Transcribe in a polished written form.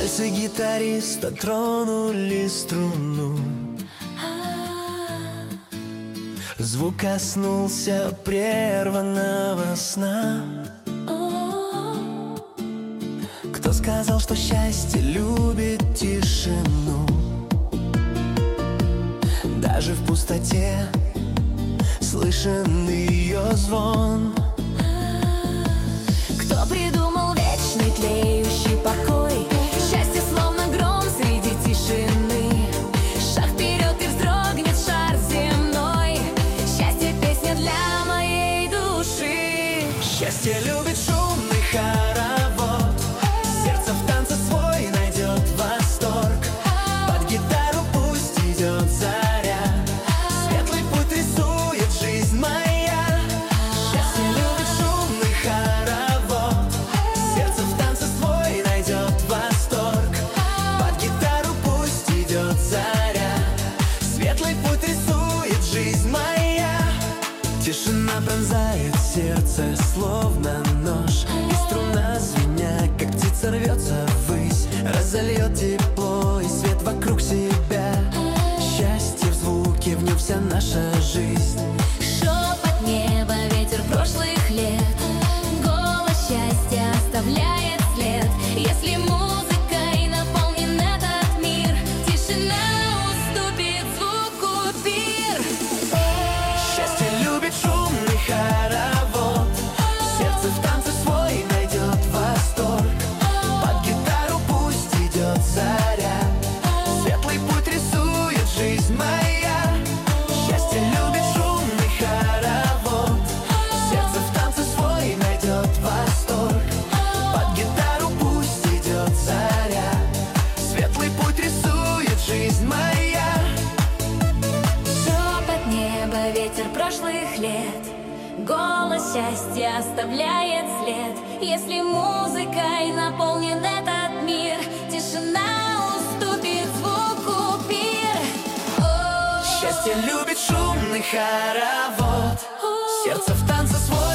Пальцы гитариста тронули струну. Звук коснулся прерванного сна. Кто сказал, что счастье любит тишину? Даже в пустоте слышен ее звон. Кто придумал вечный тлеющий покой? Счастье словно гром среди тишины. Шаг вперед и вздрогнет шар земной. Счастье — песня для моей души. Счастье любит шумный хоровод. Сердце в танце свой найдет восторг. Под гитару пусть идет заря. Светлый путь рисует жизнь моя. Счастье любит шумный хоровод. Сердце в танце свой найдет восторг. Под гитару пусть идет заря. Светлый путь рисует жизнь моя. Тишина пронзает сердце, словно нож. И струна, звеня, как птица, рвется ввысь. Разольет тепло и свет вокруг себя. Счастье в звуке, в нем вся наша жизнь. Шепот неба, ветер прошлых лет. Голос счастья оставляет след. Если музыкой наполнен этот мир, тишина уступит звуку пир. Счастье любит шумный хоровод. Сердце в танце свой найдет восторг. Под гитару пусть идет заря. Светлый путь рисует жизнь моя. Счастье любит шумный хоровод. Сердце в танце свой найдет восторг. Под гитару пусть идет заря. Светлый путь рисует жизнь моя. Шепот неба, ветер прошлых лет. Голос счастья оставляет след. Если музыкой наполнен этот мир, тишина уступит звуку пир. Счастье любит шумный хоровод. Сердце в танце свой